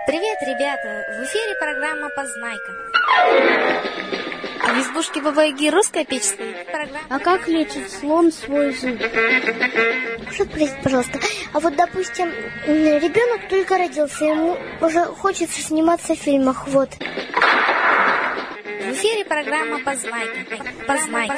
Привет, ребята! В эфире программа «Познайка». В избушке Бабы-Яги русская печь стоит. А как лечит слон свой зуб? Спросите, пожалуйста. А вот, допустим, ребенок только родился, ему уже хочется сниматься в фильмах, вот. В эфире программа «Познайка». Познайка.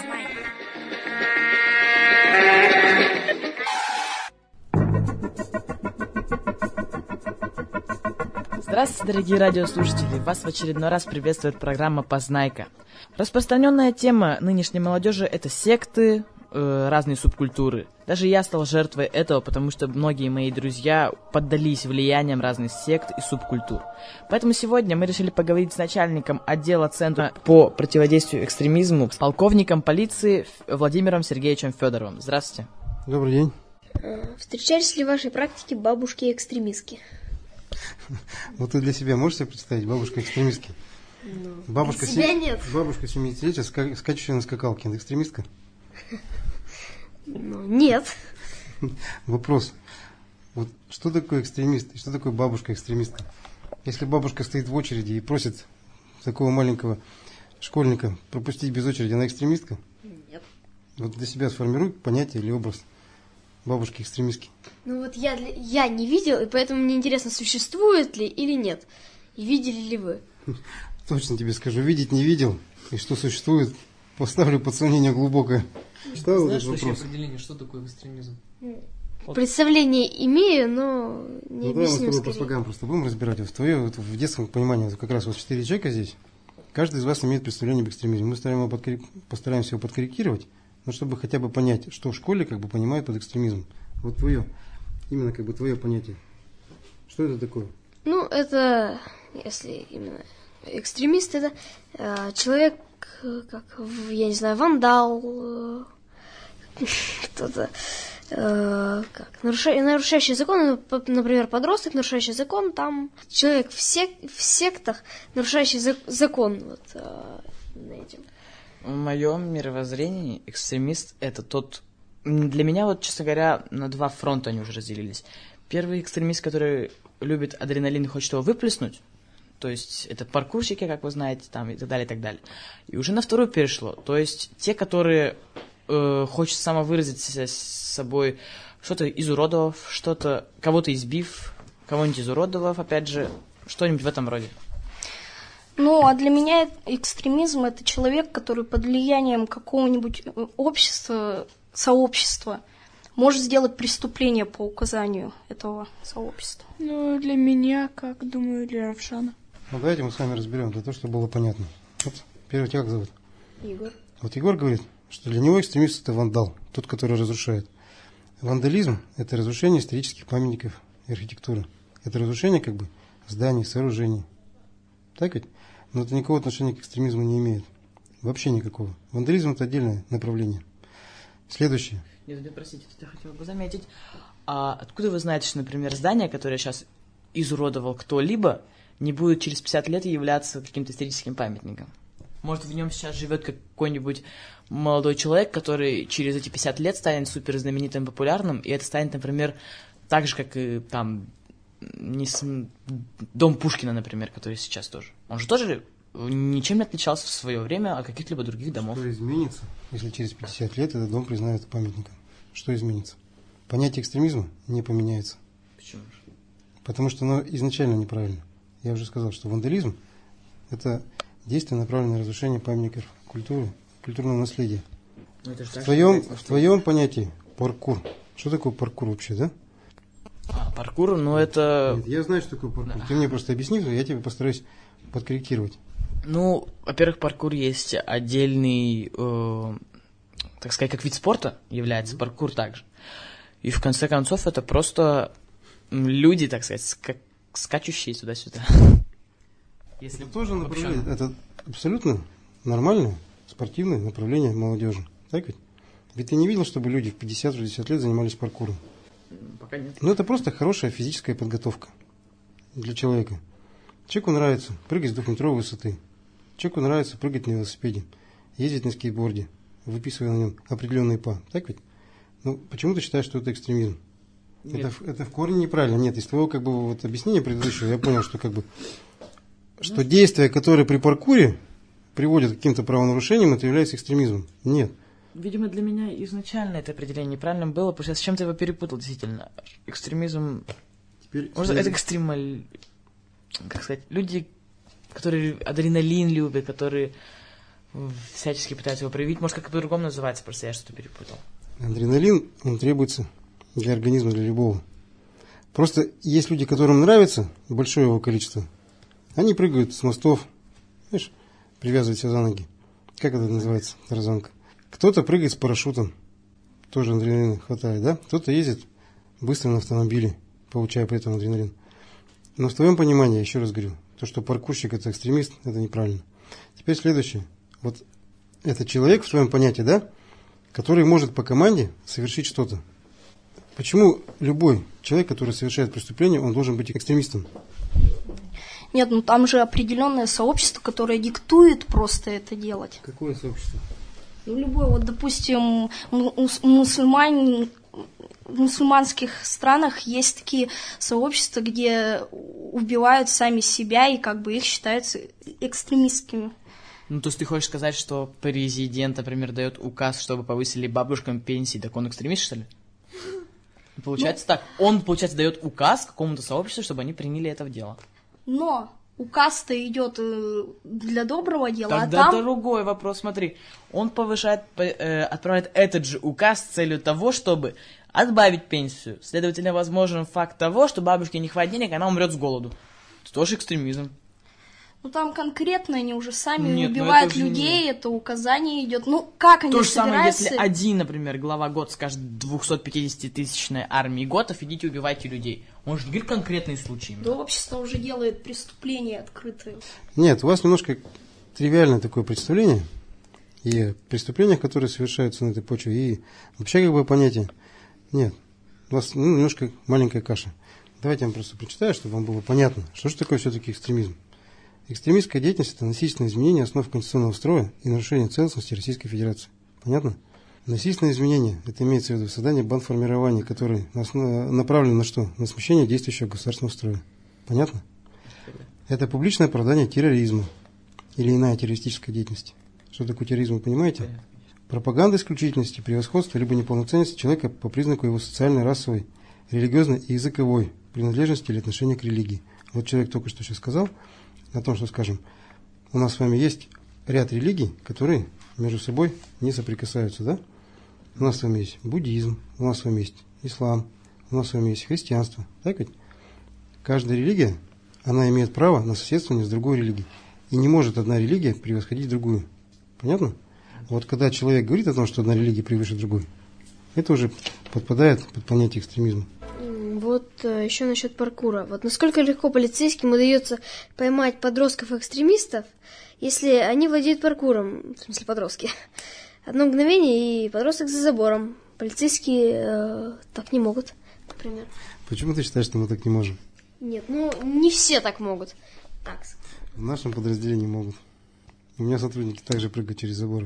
Здравствуйте, дорогие радиослушатели! Вас в очередной раз приветствует программа «Познайка». Распространенная тема нынешней молодежи – это секты, разные субкультуры. Даже я стал жертвой этого, потому что многие мои друзья поддались влияниям разных сект и субкультур. Поэтому сегодня мы решили поговорить с начальником отдела Центра по противодействию экстремизму, с полковником полиции Владимиром Сергеевичем Федоровым. Здравствуйте. Добрый день. Встречались ли в вашей практике бабушки-экстремистки? Вот вы для себя можете представить бабушка-экстремистки? Бабушка для себя нет. Бабушка 70-летия, скачущая на скакалке. Это экстремистка? Нет. Вопрос. Вот что такое экстремист и что такое бабушка-экстремистка? Если бабушка стоит в очереди и просит такого маленького школьника пропустить без очереди, она экстремистка? Нет. Вот для себя сформируй понятие или образ бабушки-экстремистки. Ну вот я не видел, и поэтому мне интересно, существует ли или нет. И видели ли вы? Точно тебе скажу, видеть не видел. И что существует, поставлю под сомнение глубокое. Читал Знаешь этот вообще вопрос? определение, что такое экстремизм? Представление имею, но не Ну, давай мы с объясню тобой по скорее. слогам просто будем разбирать. Вот в детском понимании, вот как раз вот 4 человека здесь, каждый из вас имеет представление об экстремизме. Мы постараемся его подкорректировать, но чтобы хотя бы понять, что в школе как бы понимают под экстремизмом. Вот твое, именно как бы твое понятие. Что это такое? Ну, это, если именно экстремист, это человек, как, я не знаю, вандал, кто-то, нарушающий закон, например, подросток, нарушающий закон, там человек в сектах, нарушающий закон, вот, на этим. В моем мировоззрении экстремист – это тот... Для меня, вот, честно говоря, на два фронта они уже разделились. Первый экстремист, который любит адреналин и хочет его выплеснуть, то есть это паркурщики, как вы знаете, там, и так далее, и так далее. И уже на вторую перешло, то есть те, которые хочет самовыразиться с собой, что-то изуродовав, что-то, кого-то избив, кого-нибудь изуродовав, опять же, что-нибудь в этом роде. Ну, а для меня экстремизм – это человек, который под влиянием какого-нибудь общества, сообщества, может сделать преступление по указанию этого сообщества. Ну, для меня, как думаю, для Равшана. Ну, давайте мы с вами разберем, для того, чтобы было понятно. Вот, первый тебя как зовут? Егор. Вот Егор говорит, что для него экстремист – это вандал, тот, который разрушает. Вандализм – это разрушение исторических памятников и архитектуры. Это разрушение как бы зданий, сооружений. Так ведь? Но это никакого отношения к экстремизму не имеет. Вообще никакого. Вандализм – это отдельное направление. Следующее. Нет, простите, я хотел бы заметить, а откуда вы знаете, что, например, здание, которое сейчас изуродовал кто-либо, не будет через 50 лет являться каким-то историческим памятником? Может, в нем сейчас живет какой-нибудь молодой человек, который через эти 50 лет станет супер знаменитым, популярным, и это станет, например, так же, как и там дом Пушкина, например, который сейчас тоже. Он же тоже ничем не отличался в свое время от каких-либо других домов. Что изменится, если через 50 лет этот дом признают памятником? Что изменится? Понятие экстремизма не поменяется. Почему же? Потому что оно изначально неправильно. Я уже сказал, что вандализм – это действие, направленное на разрушение памятников культуры, культурного наследия. В твоем понятии паркур. Что такое паркур вообще, да? Паркур, ну это... Нет, я знаю, что такое паркур. Да. Ты мне просто объясни, я тебе постараюсь подкорректировать. Ну, во-первых, паркур есть отдельный, так сказать, как вид спорта является паркур также. И в конце концов это просто люди, так сказать, скачущие туда-сюда. Если это тоже направление, это абсолютно нормальное спортивное направление молодежи. Так ведь? Ведь ты не видел, чтобы люди в 50-60 лет занимались паркуром? Пока нет. Ну, это просто хорошая физическая подготовка для человека. Человеку нравится прыгать с 2-метровой высоты. Человеку нравится прыгать на велосипеде, ездить на скейтборде, выписывая на нем определенные па. Так ведь? Ну, почему ты считаешь, что это экстремизм? Это в корне неправильно. Нет, из твоего как бы вот объяснения предыдущего я понял, что как бы что действия, которые при паркуре приводят к каким-то правонарушениям, это является экстремизмом. Нет. Видимо, для меня изначально это определение неправильным было, потому что я с чем-то его перепутал, действительно. Экстремизм... Может, это экстремаль... Как сказать? Люди, которые адреналин любят, которые всячески пытаются его проявить. Может, как-то по-другому называется, просто я что-то перепутал. Адреналин, он требуется для организма, для любого. Просто есть люди, которым нравится большое его количество. Они прыгают с мостов, знаешь, привязывают себя за ноги. Как это называется, тарзанка? Кто-то прыгает с парашютом, тоже адреналина хватает, да? Кто-то ездит быстро на автомобиле, получая при этом адреналин. Но в твоем понимании, я еще раз говорю, то, что паркурщик это экстремист, это неправильно. Теперь следующее. Вот это человек в твоем понятии, да, который может по команде совершить что-то. Почему любой человек, который совершает преступление, он должен быть экстремистом? Нет, ну там же определенное сообщество, которое диктует просто это делать. Какое сообщество? Ну, любое, вот, допустим, в мусульманских странах есть такие сообщества, где убивают сами себя и как бы их считаются экстремистскими. Ну, то есть ты хочешь сказать, что президент, например, дает указ, чтобы повысили бабушкам пенсии, так он экстремист, что ли? Получается так. Он, получается, дает указ какому-то сообществу, чтобы они приняли это в дело. Но указ-то идет для доброго дела, Тогда а там... другой вопрос, смотри. Он отправляет этот же указ с целью того, чтобы отбавить пенсию. Следовательно, возможен факт того, что бабушке не хватит денег, она умрет с голоду. Это тоже экстремизм. Ну там конкретно они уже сами Нет, убивают это людей, это указание идет. Ну как они то же самое, собираются... если один, например, глава ГОТ скажет 250-тысячной армии ГОТов, идите убивайте людей. Он же не говорит конкретные случаи. Да общество уже делает преступления открытые. Нет, у вас немножко тривиальное такое представление и о преступлениях, которые совершаются на этой почве, и вообще как бы понятие. Нет, у вас немножко маленькая каша. Давайте я вам просто прочитаю, чтобы вам было понятно, что же такое все-таки экстремизм. Экстремистская деятельность – это насильственное изменение основ конституционного строя и нарушение целостности Российской Федерации. Понятно? Насильственное изменение – это имеется в виду создание бандформирований, которые направлены на что? На смещение действующего государственного строя. Понятно? Это публичное оправдание терроризма или иная террористическая деятельность. Что такое терроризм, вы понимаете? Пропаганда исключительности, превосходства либо неполноценности человека по признаку его социальной, расовой, религиозной и языковой принадлежности или отношения к религии. Вот человек только что сейчас сказал о том, что, скажем, у нас с вами есть ряд религий, которые между собой не соприкасаются, да? У нас с вами есть буддизм, у нас с вами есть ислам, у нас с вами есть христианство, так ведь? Каждая религия, она имеет право на соседствование с другой религией. И не может одна религия превосходить другую. Понятно? Вот когда человек говорит о том, что одна религия превыше другой, это уже подпадает под понятие экстремизма. Вот еще насчет паркура. Вот насколько легко полицейским удается поймать подростков-экстремистов, если они владеют паркуром, в смысле подростки. Одно мгновение, и подросток за забором. Полицейские так не могут, например. Почему ты считаешь, что мы так не можем? Нет, ну не все так могут. Так. В нашем подразделении могут. У меня сотрудники также прыгают через заборы.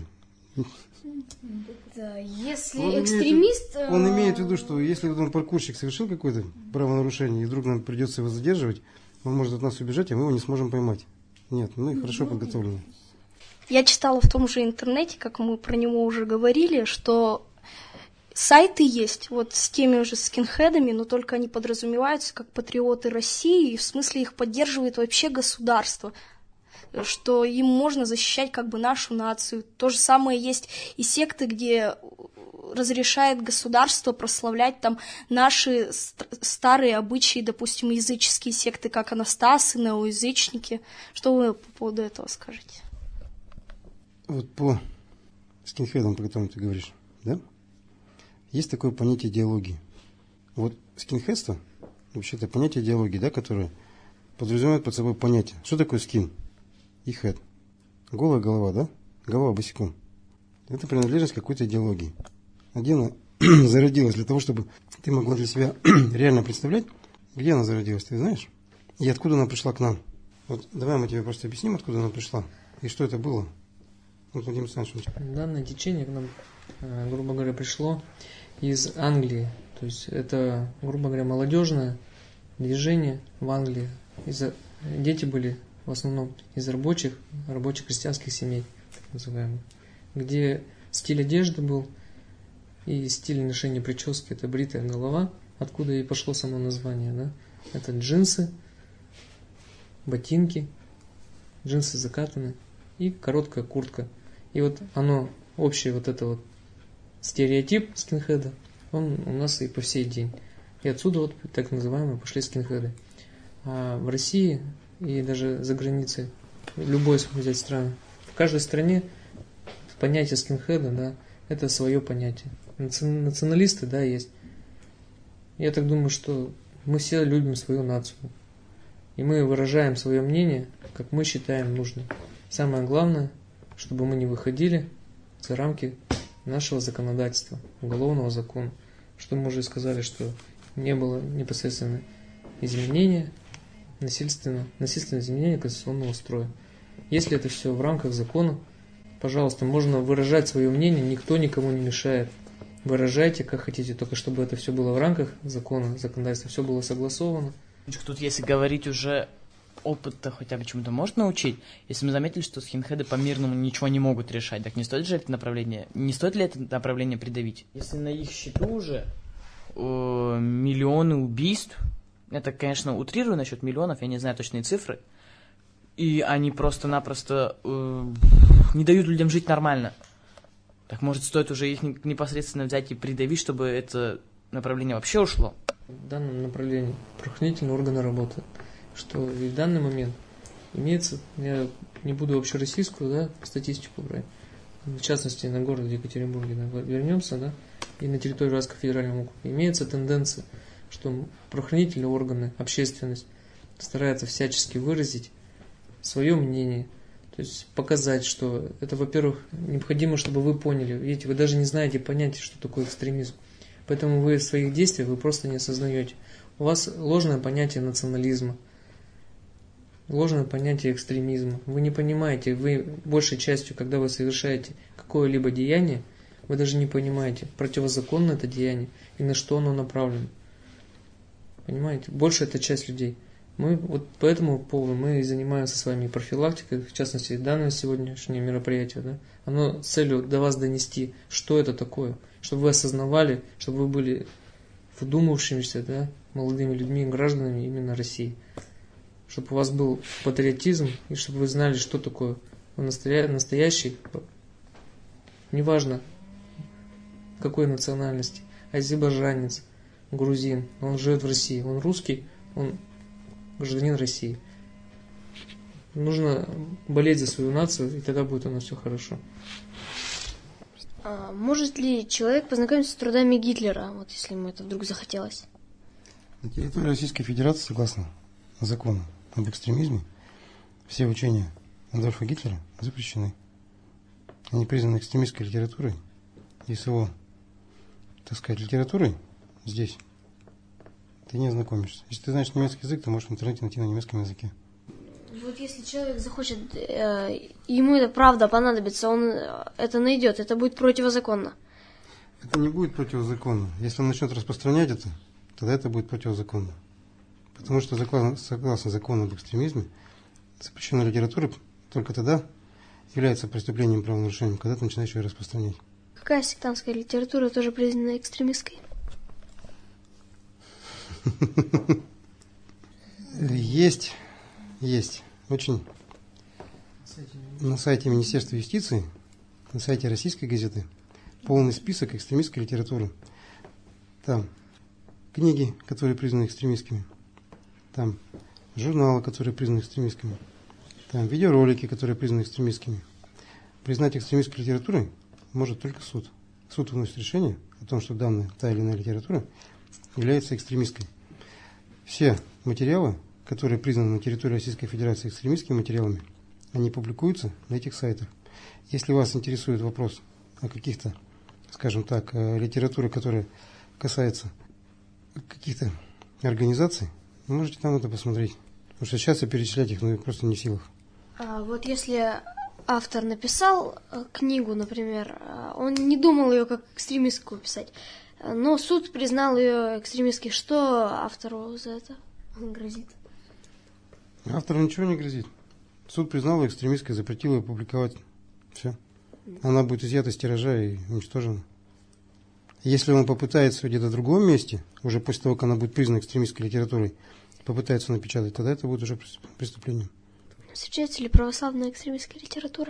Да, если экстремист... Он имеет в виду, что если он паркурщик совершил какое-то правонарушение, и вдруг нам придется его задерживать, он может от нас убежать, а мы его не сможем поймать. Нет, мы хорошо подготовлены. Я читала в том же интернете, как мы про него уже говорили, что сайты есть вот с теми же скинхедами, но только они подразумеваются как патриоты России, и в смысле их поддерживает вообще государство, что им можно защищать как бы нашу нацию. То же самое есть и секты, где разрешает государство прославлять там наши старые обычаи, допустим, языческие секты, как Анастасы, неоязычники. Что вы по поводу этого скажете? Вот по скинхедам, про котором ты говоришь, да? Есть такое понятие идеологии. Вот скинхедство, вообще-то понятие идеологии, да, которое подразумевает под собой понятие. Что такое скин? И хед. Голая голова, да? Голова босиком. Это принадлежность какой-то идеологии. А где она зародилась? Для того, чтобы ты могла для себя реально представлять, где она зародилась, ты знаешь? И откуда она пришла к нам? Вот давай мы тебе просто объясним, откуда она пришла. И что это было. Вот, Владимир Александрович. Данное течение к нам, грубо говоря, пришло из Англии. То есть это, грубо говоря, молодежное движение в Англии. Дети были в основном из рабочих крестьянских семей, так называемых, где стиль одежды был и стиль ношения прически — это бритая голова, откуда и пошло само название, да? Это джинсы, ботинки, джинсы закатаны и короткая куртка. И вот оно, общий вот это вот стереотип скинхеда, он у нас и по сей день. И отсюда вот так называемые пошли скинхеды. А в России и даже за границей, любой взять страну, в каждой стране понятие скинхеда, да, это свое понятие. Националисты, да, есть. Я так думаю, что мы все любим свою нацию. И мы выражаем свое мнение, как мы считаем нужным. Самое главное, чтобы мы не выходили за рамки нашего законодательства, уголовного закона. Что мы уже сказали, что не было непосредственно изменения, насильственного изменения конституционного строя. Если это все в рамках закона, пожалуйста, можно выражать свое мнение, никто никому не мешает. Выражайте, как хотите, только чтобы это все было в рамках закона, законодательства, все было согласовано. Тут, если говорить уже опыт-то хотя бы чему-то может научить, если мы заметили, что скинхеды по-мирному ничего не могут решать, так не стоит ли это направление придавить? Если на их счету уже миллионы убийств, это, конечно, утрирую насчет миллионов, я не знаю точные цифры, и они просто-напросто не дают людям жить нормально. Так может стоит уже их непосредственно взять и придавить, чтобы это направление вообще ушло? В данном направлении правоохранительные органы работают. Что в данный момент имеется, я не буду общероссийскую, да, статистику брать, в частности на городе Екатеринбурге, да, вернемся, да, и на территории Уральского федерального округа, имеется тенденция, что правоохранительные органы, общественность стараются всячески выразить свое мнение, то есть показать, что это, во-первых, необходимо, чтобы вы поняли, видите, вы даже не знаете понятия, что такое экстремизм, поэтому вы в своих действиях вы просто не осознаете. У вас ложное понятие национализма, ложное понятие экстремизма. Вы не понимаете, вы большей частью, когда вы совершаете какое-либо деяние, вы даже не понимаете, противозаконно это деяние и на что оно направлено. Понимаете? Большая это часть людей. Мы вот по этому поводу мы и занимаемся с вами профилактикой, в частности, данное сегодняшнее мероприятие, да, оно с целью до вас донести, что это такое, чтобы вы осознавали, чтобы вы были вдумавшимися, да, молодыми людьми, гражданами именно России. Чтобы у вас был патриотизм, и чтобы вы знали, что такое настоящий, неважно какой национальности, азербайджанец, грузин, он живет в России, он русский, он гражданин России. Нужно болеть за свою нацию, и тогда будет у нас все хорошо. А может ли человек познакомиться с трудами Гитлера, вот если ему это вдруг захотелось? На территории Российской Федерации, согласно закону об экстремизме, все учения Адольфа Гитлера запрещены. Они признаны экстремистской литературой. И с его, так сказать, литературой здесь ты не ознакомишься. Если ты знаешь немецкий язык, ты можешь в интернете найти на немецком языке. Вот если человек захочет, ему это правда понадобится, он это найдет, это будет противозаконно. Это не будет противозаконно. Если он начнет распространять это, тогда это будет противозаконно. Потому что согласно закону об экстремизме, запрещенная литература только тогда является преступлением, правонарушением, когда ты начинаешь ее распространять. Какая сектантская литература тоже признана экстремистской? Есть. Очень. На сайте Министерства юстиции, на сайте Российской газеты полный список экстремистской литературы. Там книги, которые признаны экстремистскими. Там журналы, которые признаны экстремистскими. Там видеоролики, которые признаны экстремистскими. Признать экстремистской литературой может только суд. Суд выносит решение о том, что данная та или иная литература является экстремистской. Все материалы, которые признаны на территории Российской Федерации экстремистскими материалами, они публикуются на этих сайтах. Если вас интересует вопрос о каких-то, скажем так, литературе, которая касается каких-то организаций, вы можете там это посмотреть. Потому что сейчас я перечислять их, но просто не в силах. А вот если автор написал книгу, например, он не думал ее как экстремистскую писать, Но суд признал ее экстремистской. Что автору за это грозит? Автору ничего не грозит. Суд признал ее экстремистской, запретил ее публиковать. Все. Она будет изъята с тиража и уничтожена. Если он попытается где-то в другом месте, уже после того, как она будет признана экстремистской литературой, попытается напечатать, тогда это будет уже преступлением. Встречается ли православная экстремистская литература?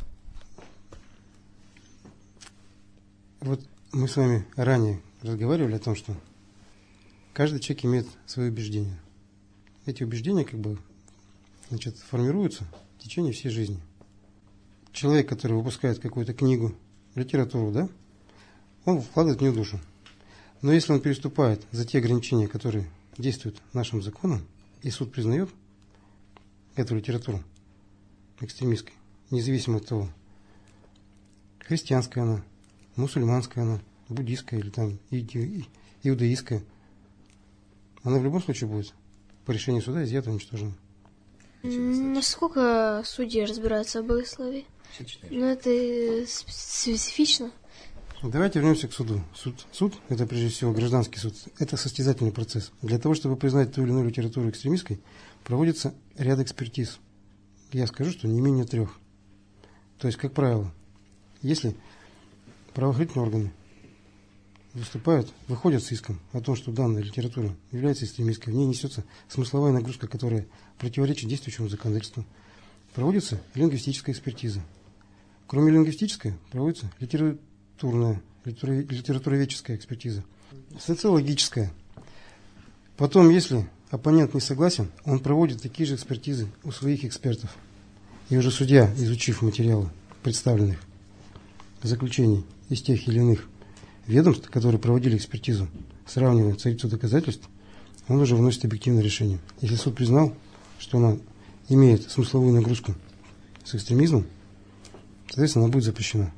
Вот мы с вами ранее разговаривали о том, что каждый человек имеет свои убеждения. Эти убеждения формируются в течение всей жизни. Человек, который выпускает какую-то книгу, литературу, да, он вкладывает в нее душу. Но если он переступает за те ограничения, которые действуют нашим законом, и суд признает эту литературу экстремистской, независимо от того, христианская она, мусульманская она, буддийская или там иудаистская, она в любом случае будет по решению суда изъята, уничтожена. Насколько судьи разбираются в богословии? Ну, это специфично. Давайте вернемся к суду. Суд – это прежде всего гражданский суд. Это состязательный процесс. Для того, чтобы признать ту или иную литературу экстремистской, проводится ряд экспертиз. Я скажу, что не менее 3. То есть, как правило, если правоохранительные органы выходят с иском о том, что данная литература является экстремистской, в ней несется смысловая нагрузка, которая противоречит действующему законодательству, проводится лингвистическая экспертиза. Кроме лингвистической, проводится литературоведческая экспертиза, социологическая. Потом, если оппонент не согласен, он проводит такие же экспертизы у своих экспертов. И уже судья, изучив материалы представленных заключений из тех или иных ведомств, которые проводили экспертизу, сравнивая царицу доказательств, он уже выносит объективное решение. Если суд признал, что она имеет смысловую нагрузку с экстремизмом, соответственно, она будет запрещена.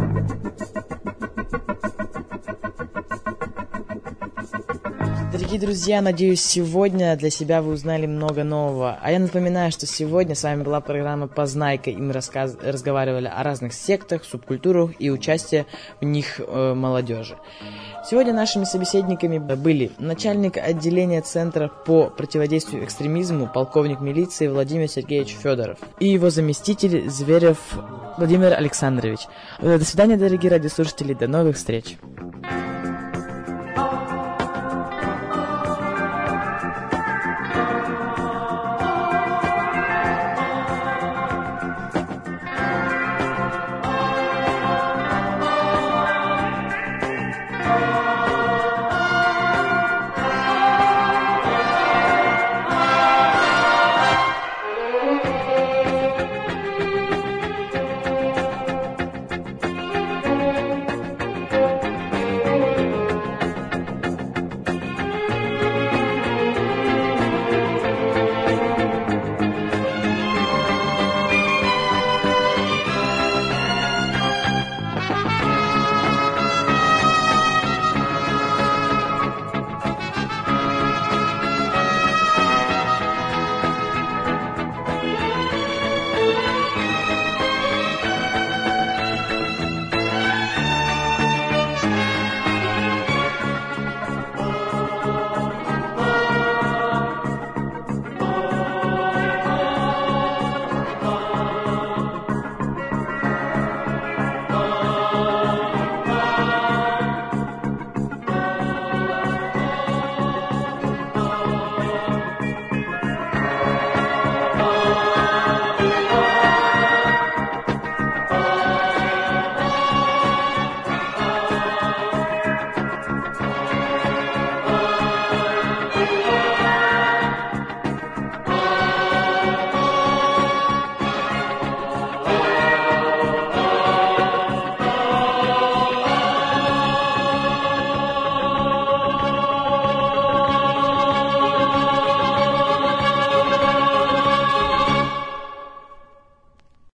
Дорогие друзья, надеюсь, сегодня для себя вы узнали много нового. А я напоминаю, что сегодня с вами была программа «Познайка», и мы разговаривали о разных сектах, субкультурах и участии в них молодежи. Сегодня нашими собеседниками были начальник отделения Центра по противодействию экстремизму, полковник милиции Владимир Сергеевич Федоров и его заместитель Зверев Владимир Александрович. До свидания, дорогие радиослушатели, до новых встреч.